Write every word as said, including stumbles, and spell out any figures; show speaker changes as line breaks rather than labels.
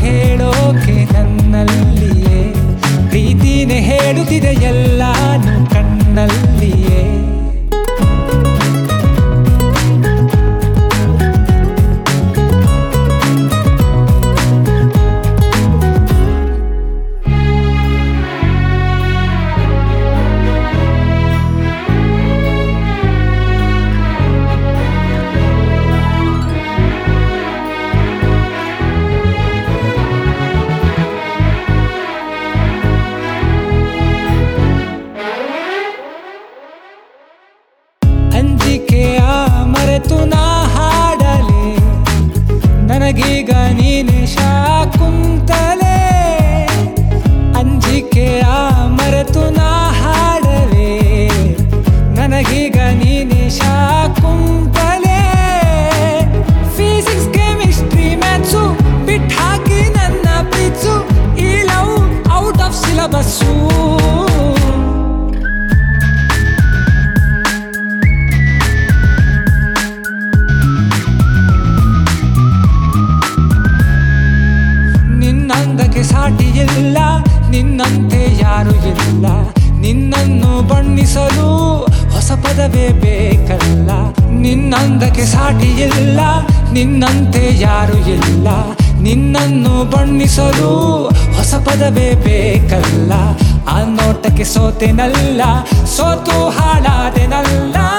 ಹೇಳೋಕೆ ನನ್ನಲ್ಲಿಯೇ ಪ್ರೀತಿನೇ ಹೇಳುತ್ತಿದೆ ಎಲ್ಲಾನು ಕಣ್ಣಲ್ಲಿಯೇ. ಅಂಜಿಕೆಯ ಮರೆತು ನಾ ಹಾಡಲೆ ನನಗೀಗ ನೀನೆ ಶಾಕುಂತಲೆ. ಅಂಜಿಕೆಯ ಮರೆತು ನಾ ಹಾಡಲೆ ನನಗೀಗ ನೀನೆ ಶಾಕುಂತಲೆ. ಫಿಸಿಕ್ಸ್ ಕೆಮಿಸ್ಟ್ರಿ ಮ್ಯಾಥ್ಸು ಬಿಟ್ಟು ಹಾಕಿ ನನ್ನ ಪ್ರೀತ್ಸು, ಈ ಲವ್ ಔಟ್ ಆಫ್ ಸಿಲಬಸ್ಸು. ನಿನ್ನಂದಕ್ಕೆ ಸಾಟಿ ಇಲ್ಲ, ನಿನ್ನಂತೆ ಯಾರು ಇಲ್ಲ. ನಿನ್ನನ್ನು ಬಣ್ಣಿಸಲು ಹೊಸ ಪದವೇ ಬೇಕಲ್ಲ. ನಿನ್ನಂದಕ್ಕೆ ಸಾಟಿ ಇಲ್ಲ, ನಿನ್ನಂತೆ ಯಾರು ಇಲ್ಲ. ನಿನ್ನನ್ನು ಬಣ್ಣಿಸಲು ಹೊಸ ಪದವೇ ಬೇಕಲ್ಲ. ಆ ನೋಟಕ್ಕೆ ಸೋತೆನಲ್ಲ, ಸೋತು ಹಾಳಾದೆನಲ್ಲ.